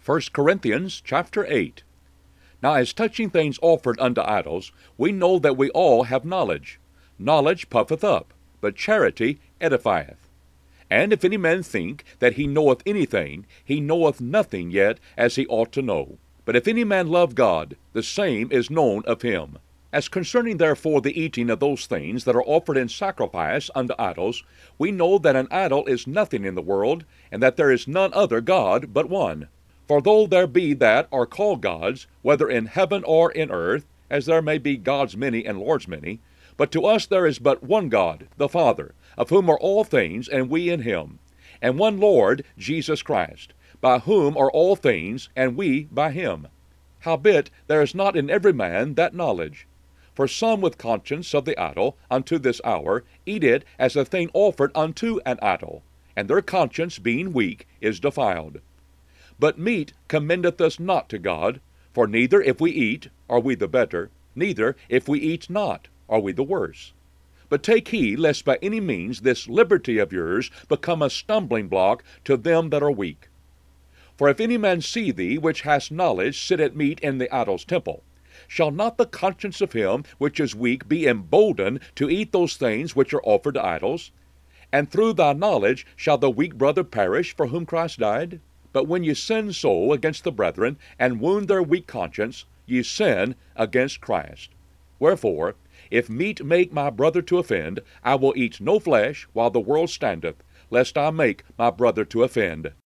1 Corinthians chapter 8. Now as touching things offered unto idols, we know that we all have knowledge. Knowledge puffeth up, but charity edifieth. And if any man think that he knoweth anything, he knoweth nothing yet as he ought to know. But if any man love God, the same is known of him. As concerning therefore the eating of those things that are offered in sacrifice unto idols, we know that an idol is nothing in the world, and that there is none other God but one. For though there be that are called gods, whether in heaven or in earth, as there may be gods many and lords many, but to us there is but one God, the Father, of whom are all things, and we in him, and one Lord, Jesus Christ, by whom are all things, and we by him. Howbeit there is not in every man that knowledge. For some with conscience of the idol, unto this hour, eat it as a thing offered unto an idol, and their conscience, being weak, is defiled. But meat commendeth us not to God, for neither if we eat are we the better, neither if we eat not are we the worse. But take heed lest by any means this liberty of yours become a stumbling block to them that are weak. For if any man see thee, which hast knowledge, sit at meat in the idol's temple, shall not the conscience of him which is weak be emboldened to eat those things which are offered to idols? And through thy knowledge shall the weak brother perish for whom Christ died? But when ye sin so against the brethren, and wound their weak conscience, ye sin against Christ. Wherefore, if meat make my brother to offend, I will eat no flesh while the world standeth, lest I make my brother to offend.